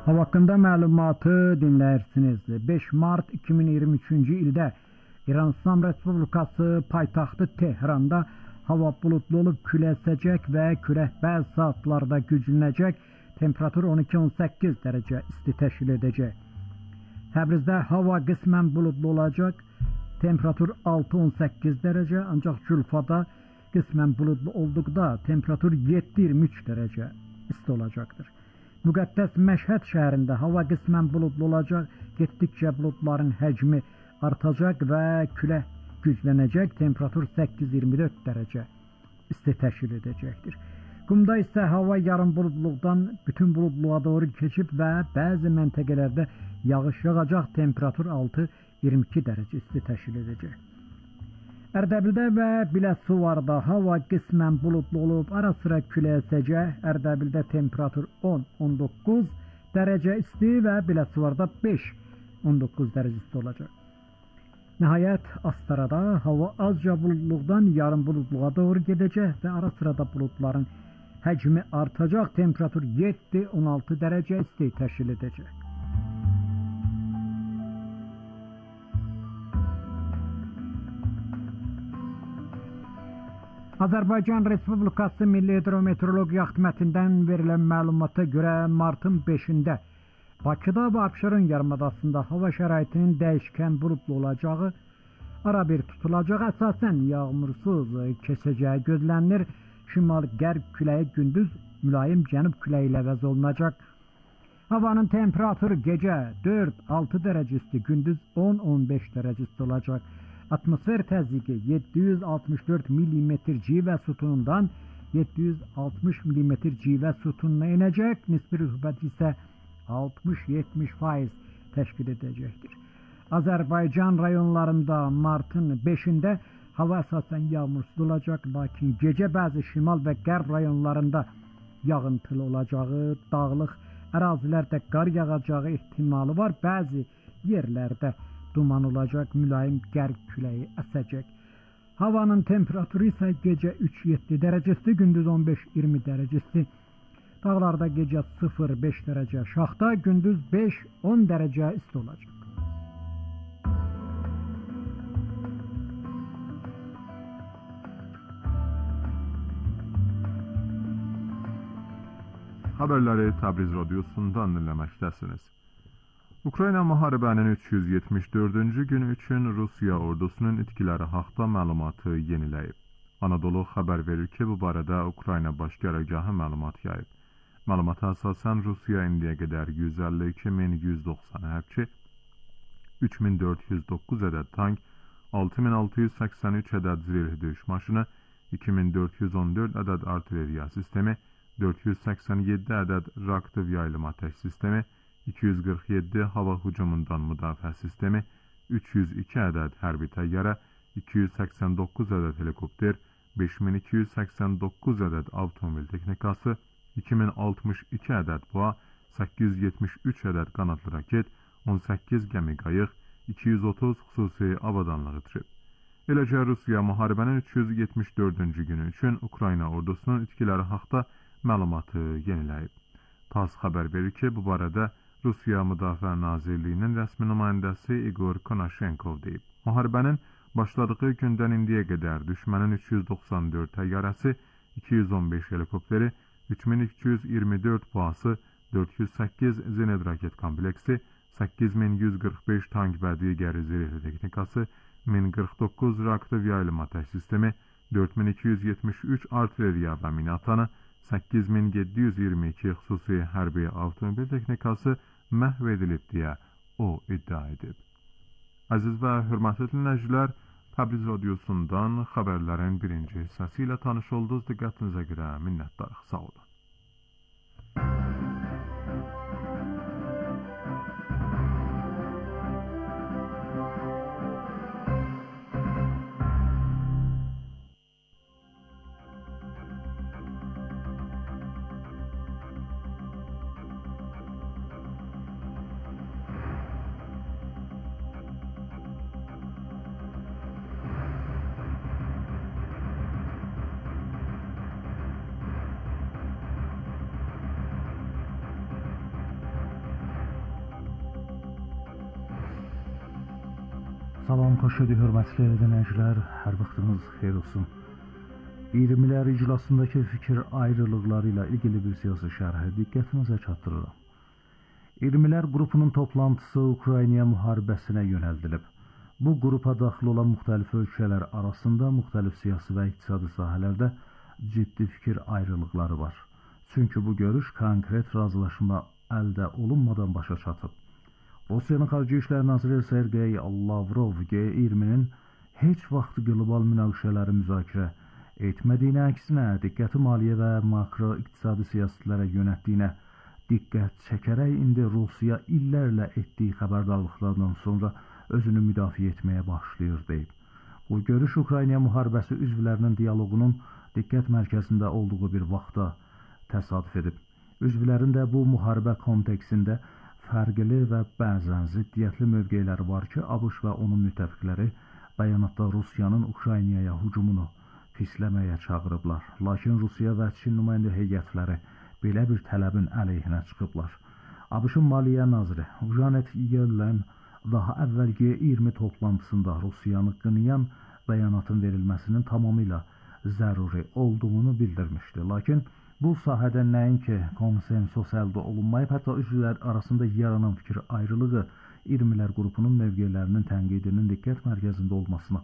Hava hakkında məlumatı dinləyirsiniz. 5 mart 2023-cü ildə İran İslam Respublikası paytaxtı Tehranda hava bulutlu olub külək əsəcək və külək bəzi saatlarda güclənəcək. Temperatur 12-18 dərəcə isti təşkil edəcək. Təbrizdə hava qismən bulutlu olacaq. Temperatur 6-18 dərəcə, ancaq Külfada qismən bulutlu olduqda temperatur 7-23 dərəcə isti olacaqdır. Müqəddəs Məşhəd şəhərində hava qismən bulutlu olacaq. Getdikcə buludların həcmi artacaq və külək güclənəcək. Temperatur 8-24 dərəcə isti təşkil edəcəkdir. Qumda isə hava yarım buludluqdan bütün buludluğa doğru keçib və bəzi məntəqələrdə yağış yağacaq. Temperatur 6-22 dərəcə isti təşkil edəcək. Ərdəbildə və Biləsuvarda hava qismən buludlu olub, ara-sıra külək əsəcək. Ərdəbildə temperatur 10-19 dərəcə isti və Biləsuvarda 5-19 dərəcə isti olacaq. Nəhayət, Astarada hava azca buludluqdan yarım buludluğa doğru gedəcək və ara-sıra da buludların həcmi artacaq. Temperatur 7-16 dərəcə isti təşkil edəcək. Azərbaycan Respublikası Milli Hidrometeorologiya Xidmətindən verilən məlumata görə martın 5-də Bakıda və Abşeron yarımadasında hava şəraitinin dəyişkən buludlu olacağı, ara bir tutulacağı, əsasən yağmursuz keçəcəyi gözlənilir. Şimal-qərb küləyi gündüz mülayim cənub küləyi ilə əvəz olunacaq. Havanın temperaturu gecə 4-6 dərəcə isti, gündüz 10-15 dərəcə isti olacaq. Atmosfer təzyiqi 764 mm civə sütunundan 760 mm civə sütununa inəcək. Nisbi rütubət isə 60-70% təşkil edəcəkdir. Azərbaycan rayonlarında martın 5-də hava əsasən yağmursuz olacaq, lakin gecə bəzi şimal və qərb rayonlarında yağıntılı olacağı, dağlıq ərazilərdə qar yağacağı ehtimalı var. Bəzi yerlərdə duman olacaq, mülayim qərb küləyi əsəcək. Havanın temperaturu isə gecə 3-7 dərəcə isti, gündüz 15-20 dərəcə isti. Dağlarda gecə 0-5 dərəcə aşağıda, gündüz 5-10 dərəcə isti olacaq. Haberləri Təbriz radiosundan dinləməkdəsiniz. Ukrayna müharibənin 374-cü günü üçün Rusiya ordusunun itkiləri haqda məlumatı yeniləyib. Anadolu xəbər verir ki, bu barədə Ukrayna baş qərargahı məlumat yayıb. Məlumata əsasən Rusiya indiyə qədər 152.190 hərbçi, 3.409 ədəd tank, 6.683 ədəd zirehli döyüş maşını, 2.414 ədəd artilleriya sistemi, 487 ədəd reaktiv yaylım atəş sistemi, 247 hava hücumundan müdafiə sistemi, 302 ədəd hərbi təyyarə, 289 ədəd helikopter, 5289 ədəd avtomobil texnikası, 2062 ədəd PUA, 873 ədəd qanadlı raket, 18 gəmi qayıq, 230 xüsusi avadanlıq itirib. Eləcə Rusiya müharibənin 374-cü günü üçün Ukrayna ordusunun itkiləri haqda məlumatı yeniləyib. TASS xəbər verir ki, bu barədə Rusiya Müdafiə Nazirliyinin rəsmi nümayəndəsi Igor Konashenkov deyib. Müharibənin başladığı gündən indiyə qədər düşmənin 394 təyyarəsi, 215 helikopteri, 3224 PUA-sı, 408 zenit raket kompleksi, 8145 tank və digər zirehli texnikası, 1049 reaktiv yaylım atəş sistemi, 4273 artilleriya və minatanı, 8722 xüsusi hərbi avtomobil texnikası məhv edilib deyə o iddia edib. Əziz və hörmətli dinləyicilər, Təbriz radiosundan xəbərlərin birinci hissəsi ilə tanış oldunuz. Diqqətinizə görə minnətdarıq. Sağ olun. Salam, xoş gördük hörmətli dinləyicilər. Hər vaxtınız xeyir olsun. 20'lər iclasındakı fikir ayrılıqları ilə ilgili bir siyasi şərhi diqqətinizə çatdırıram. 20'lər qrupunun toplantısı Ukrayna müharibəsinə yönəldilib. Bu qrupa daxil olan müxtəlif ölkələr arasında müxtəlif siyasi və iqtisadi sahələrdə ciddi fikir ayrılıqları var. Çünki bu görüş konkret razılaşma əldə olunmadan başa çatıb. Rusiyanın Xarici İşlər Naziri Sergey Lavrov G20'nin heç vaxt qlobal münaqişələri müzakirə etmədiyinə, əksinə diqqəti maliyyə və makro iqtisadi siyasətlərə yönətdiyinə diqqət çəkərək indi Rusiya illərlə etdiyi xəbərdarlıqlardan sonra özünü müdafiə etməyə başlayır deyib. Bu görüş Ukrayna müharibəsi üzvlərinin dialoqunun diqqət mərkəzində olduğu bir vaxtda təsadüf edib. Üzvlərin də bu müharibə kontekstində fərqli və bəzən ziddiyyətli mövqeləri var ki, ABŞ və onun müttəfiqləri bəyanatda Rusiyanın Ukraynaya hücumunu pisləməyə çağırıblar. Lakin Rusiya və Çin nümayəndə heyətləri belə bir tələbin əleyhinə çıxıblar. ABŞ-ın Maliyyə naziri Janet Yellen daha əvvəl G20 toplantısında Rusiyanı qınayan bəyanatın verilməsinin tamamilə zəruri olduğunu bildirmişdi. Lakin bu sahədə nəinki konsensus əldə olunmayıb, hətta üzvlər arasında yaranan fikir ayrılığı 20'lər qrupunun mövqelərinin tənqidinin diqqət mərkəzində olmasına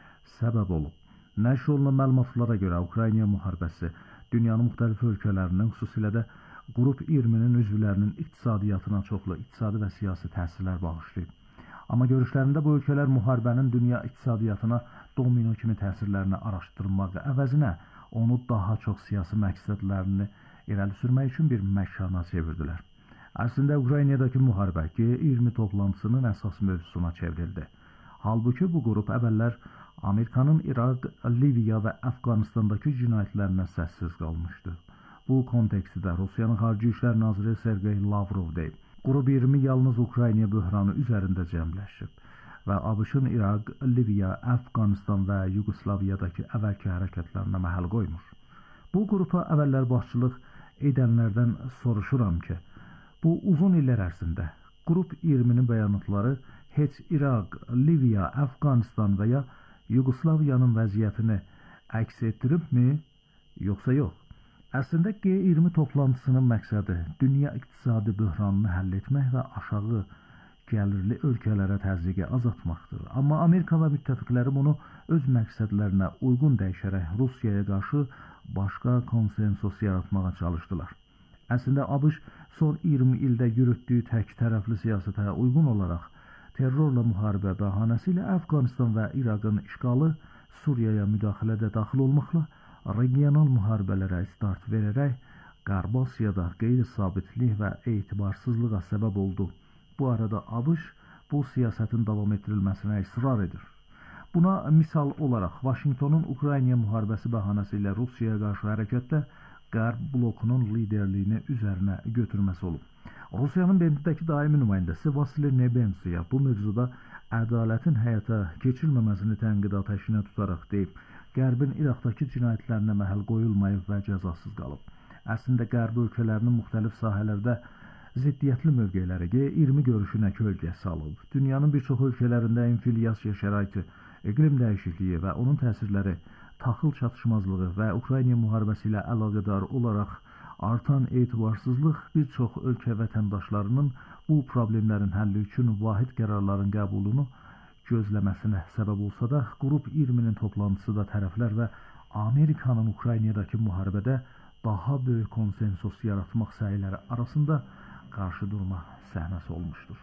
səbəb olub. Nəşr olunan məlumatlara görə Ukrayna müharibəsi dünyanın müxtəlif ölkələrinin, xüsusilə də qrup 20'nin üzvlərinin iqtisadiyyatına çoxlu iqtisadi və siyasi təsirlər bağışlayıb. Amma görüşlərində bu ölkələr müharibənin dünya iqtisadiyyatına domino kimi təsirlərini araşdırmaq əvəzinə onu daha çox siyasi məqsədlərini irəli sürmək üçün bir məkana çevirdilər. Əslində Ukraynadakı müharibə G20 toplantısının əsas mövzusuna çevrildi. Halbuki bu qrup əvvəllər Amerikanın İraq, Liviya və Əfqanistandakı cinayətlərinə səssiz qalmışdı. Bu kontekstdə Rusiyanın Xarici İşlər Naziri Sergey Lavrov deyib. Qrup 20 yalnız Ukrayna böhranı üzərində cəmləşib və ABŞ-ın İraq, Liviya, Əfqanistan və Yugoslaviyadakı əvvəlki hərəkətlərinə məhəl qoymur. Bu qrupa əvvəllər başçılıq edənlərdən soruşuram ki, bu uzun illər ərzində qrup 20'nin bəyanatları heç İraq, Liviya, Əfqanistan və ya Yugoslaviyanın vəziyyətini əks etdiribmi, yoxsa yox? Əslində G20 toplantısının məqsədi dünya iqtisadi böhranını həll etmək və aşağı gəlirli ölkələrə təzyiqi azaltmaqdır. Amma Amerika və müttəfiqləri bunu öz məqsədlərinə uyğun dəyişərək Rusiyaya qarşı başqa konsensus yaratmağa çalışdılar. Əslində ABŞ son 20 ildə yürütdüyü tək tərəfli siyasətə uyğun olaraq terrorla müharibə bəhanəsi ilə Əfqanistan və İraqın işğalı, Suriyaya müdaxilədə daxil olmaqla regional müharibələrə start verərək Qərb Asiyada qeyri-sabitlik və etibarsızlığa səbəb oldu. Bu arada ABŞ bu siyasətin davam etdirilməsinə israr edir. Buna misal olaraq Vaşinqtonun Ukrayna müharibəsi bəhanəsi ilə Rusiyaya qarşı hərəkətdə Qərb blokunun liderliyini üzərinə götürməsi olub. Rusiyanın BMT-dəki daimi nümayəndəsi Vasili Nebensiya bu mövzuda ədalətin həyata keçirilməməsini tənqid atəşinə tutaraq deyib, Qərbin İraqdakı cinayətlərinə məhəl qoyulmayıb və cəzasız qalıb. Əslində Qərb ölkələrinin müxtəlif sahələrdə ziddiyyətli mövqeləri G20 görüşünə kölgə salıb. Dünyanın bir çox ölkələrində inflyasiya şəraiti, iqlim dəyişikliyi və onun təsirləri, taxıl çatışmazlığı və Ukrayna müharibəsi ilə əlaqədar olaraq artan etibarsızlıq bir çox ölkə vətəndaşlarının bu problemlərin həlli üçün vahid qərarların qəbulunu gözləməsinə səbəb olsa da, qrup 20'nin toplantısı da tərəflər və Amerikanın Ukraynadakı müharibədə daha böyük konsensus yaratmaq səyləri arasında qarşı durma səhnəsi olmuşdur.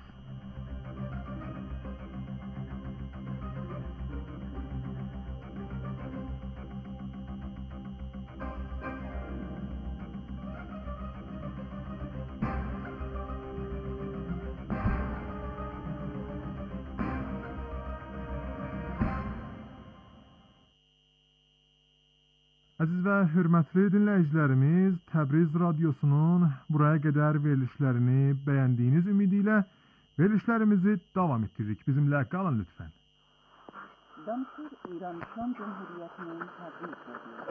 Əziz və hörmətli dinləyicilərimiz, Təbriz Radyosunun buraya qədər verilişlərini bəyəndiyiniz ümidi ilə verilişlərimizi davam etdiririk. Bizimlə qalın lütfən. Danışır İran İslam Cumhuriyeti'nin Təbriz Radyosu.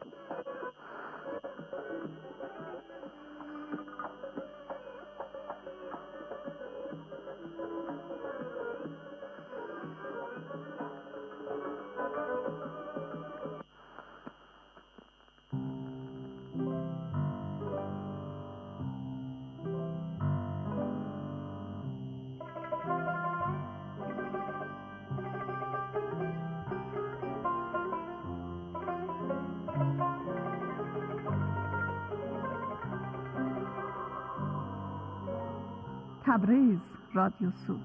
تبریز رادیوسو.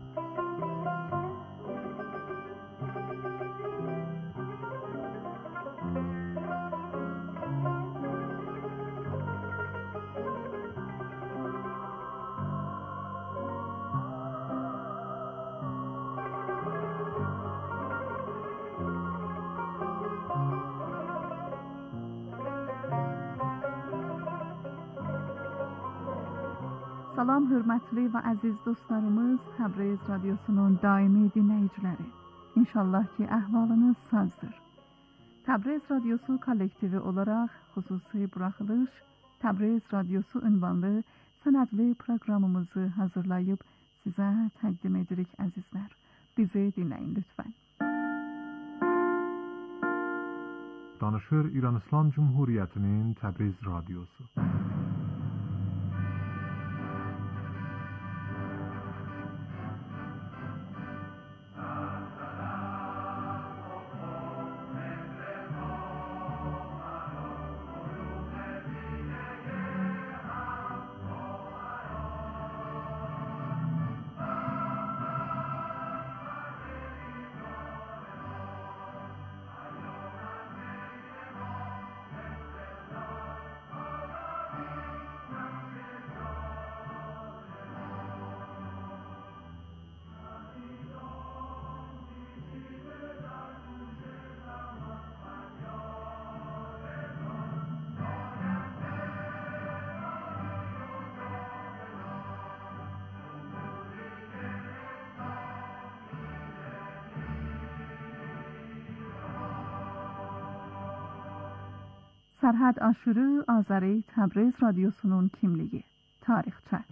Salam hörmətli və əziz dostlarımız, Təbriz Radiosunun daimi dinləyiciləri. İnşallah ki, əhvalınız sazdır. Təbriz Radiosu kollektivi olaraq xüsusi buraxılış Təbriz Radiosu ünvanlı sənədli proqramımızı hazırlayıb sizə təqdim edirik əzizlər. Bizi dinləyin lütfən. Danışır İran İslam Cumhuriyyətinin Təbriz Radiosu. Sərhəd aşırı Azəri Təbriz Radiosunun kimliyi, tarixçə.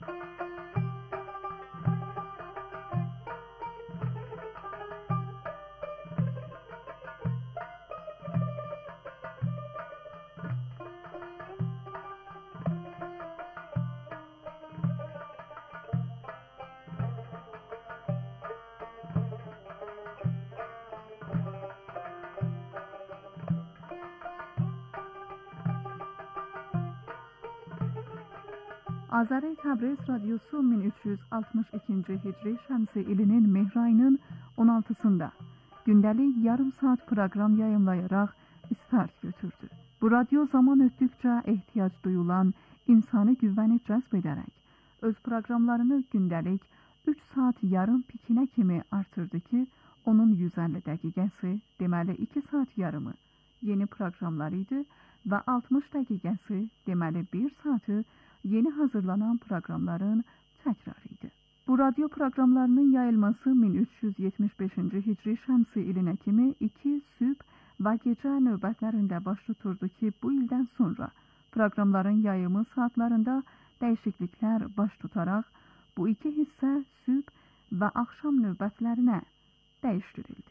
Azəri Təbriz Radiosu 1362 Hicri Şəmsi ilinin Mehr ayının 16-sında gündəlik yarım saat proqram yayımlayaraq start götürdü. Bu radyo zaman ötdükcə ehtiyac duyulan insani qüvvəni cəzb edərək öz proqramlarını gündəlik 3 saat yarım pikinə kimi artırdı ki, onun 150 dəqiqəsi, deməli 2 saat yarımı yeni proqramlar idi və 60 dəqiqəsi, deməli 1 saatı yeni hazırlanan proqramların təkrarı idi. Bu radyo proqramlarının yayılması 1375-ci Hicri Şəmsi ilinə kimi 2 sübh və gecə növbətlərində baş tuturdu ki, bu ildən sonra proqramların yayımı saatlarında dəyişikliklər baş tutaraq bu 2 hissə sübh və axşam növbətlərinə dəyişdirildi.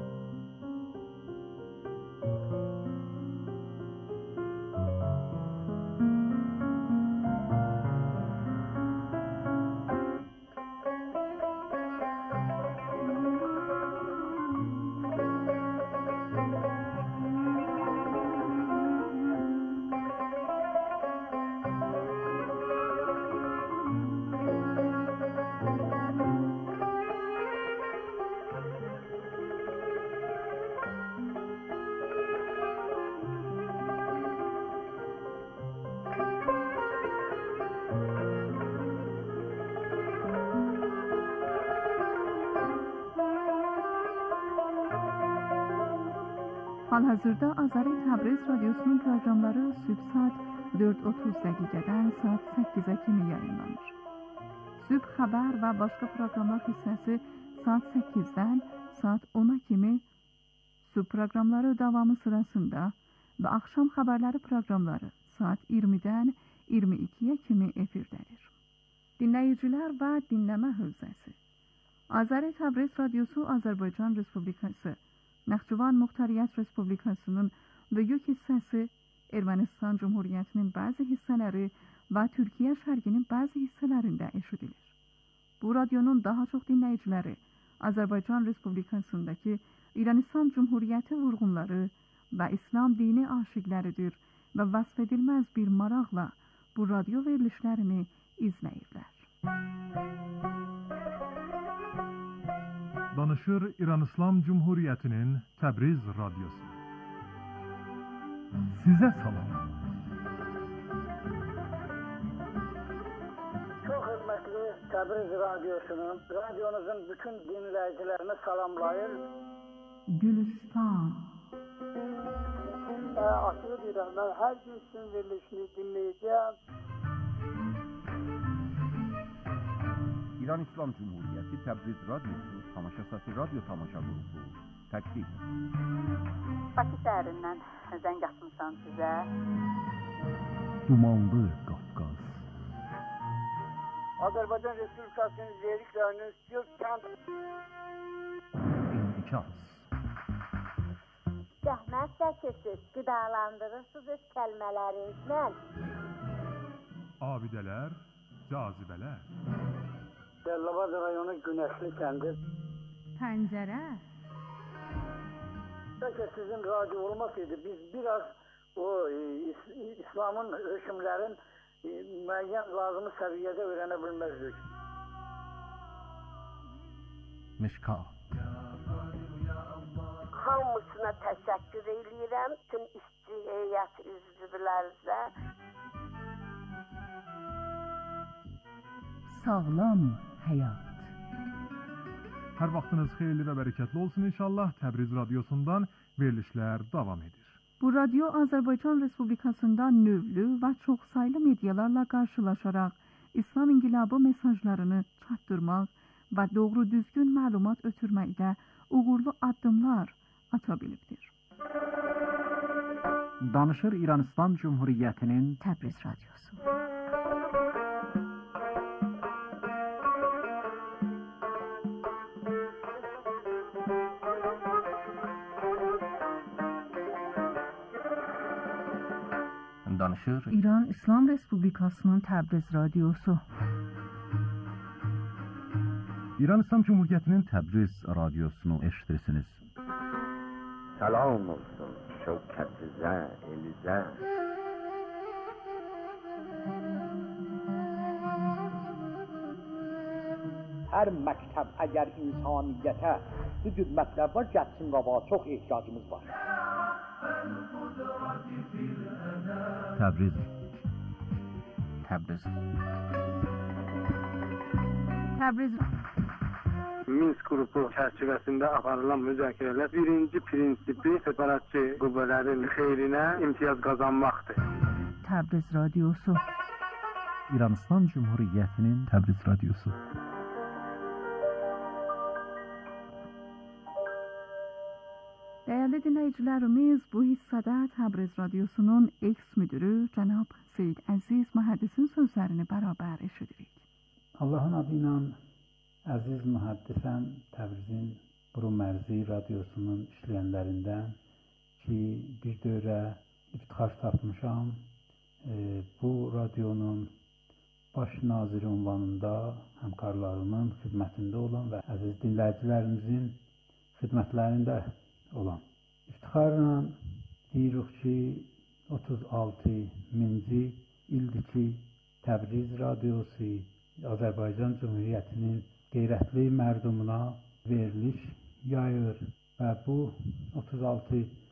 Hal-hazırda Azəri Təbriz Radiosunun proqramları sübh saat 4:30 dəqiqədən saat 8-ə kimi yayınlanır. Sübh xəbər və başqa proqramlar hissəsi saat 8-dən saat 10-a kimi, sübh proqramları davamı sırasında və axşam xəbərləri proqramları saat 20-dən 22-yə kimi efirdədir. Dinləyicilər və dinləmə hövzəsi. Azəri Təbriz Radiosu Azərbaycan Respublikası, Naxçıvan Muxtariyyət Respublikasının böyük hissəsi, Ermənistan Cumhuriyyətinin bəzi hissələri və Türkiyə şərqinin bəzi hissələrində eşidilir. Bu radyonun daha çox dinləyiciləri Azərbaycan Respublikasındakı İran-İslam Cumhuriyyəti vurğunları və İslam dini aşiqləridir və vəsf edilməz bir maraqla bu radio verilişlərini izləyirlər. Danışır İran İslam Cumhuriyeti'nin Təbriz Radyosu. Sizə salam. Çok hürmetli Təbriz Radyosu'nun, radyonuzun bütün dinleyicilerini salamlayır. Gülistan. Açığı deyirəm, ben her gün sizin verilişini dinleyeceğim. İran İslam Cumhuriyeti Təbriz Radyosu Tamaşa Səsi Radyo Tamaşa Qrupu təqdim. Bakı şəhərindən zəng atmışam sizə. Dumanlı Qafqaz. Azerbaycan Respublikası'nın Zeyliklerinin Gökkent. İndikas. Zəhmət çəkirsiniz, qidalandırırsınız öz kəlmələrinizlə. Abidələr, cazibələr. Dərlabad rayonu Güneşli kendi. Pəncərə. Belki sizin radyo olmasaydı biz biraz o İslam'ın hükümlerin müəyyən lazımı səviyyədə öyrənebilmezdik. Meşka. Hamısına təşəkkür edirəm, bütün işçi heyət üzvlərinizə. Sağlam həyat. Hər vaxtınız xeyirli və bərəkətli olsun inşallah. Təbriz Radyosu'ndan verilişlər davam edir. Bu radyo Azərbaycan Respublikasında növlü və çoxsaylı medyalarla qarşılaşaraq İslam inqilabı mesajlarını çatdırmaq və doğru düzgün məlumat ötürməkdə uğurlu addımlar ata bilibdir. Danışır İran İslam Cumhuriyeti'nin Təbriz Radyosu. Danışır İran İslam Respublikası'nın Təbriz Radyosu. İran İslam Cumhuriyeti'nin Təbriz Radyosunu eşitirsiniz. Salam olsun şevketinize, elize. Her mektep eğer insaniyete bu cür mətləbə gəlsin qaba çox ehtiyacımız var. Təbriz. Təbriz. Təbriz. Minsk qrupu çərçivəsində aparılan müzakirələr birinci prinsipi separatçı qüvvələrin xeyrinə imtiyaz qazanmaqdır. Təbriz Radyosu. İran İslam Cumhuriyeti'nin Təbriz Radyosu. Değerli dinleyicilerimiz, bu hissədə Təbriz Radyosu'nun ex-müdürü Cənab Seyid Əziz Mühəddisin sözlərini bərabər eşidirik. Allahın adıyla əziz mühəddisən Təbrizin Buru Mərzi Radyosunun işləyənlərindən ki, bir dövrə iftixar tapmışam. Bu radyonun baş naziri ünvanında həmkarlarımın xidmətində olan və əziz dinləyicilərimizin xidmətlərində olan. İftixarla deyirik ki, 36-minci ildir ki, Təbriz Radyosu Azərbaycan Cumhuriyyətinin qeyrətli mərdumuna veriliş yayır və bu 36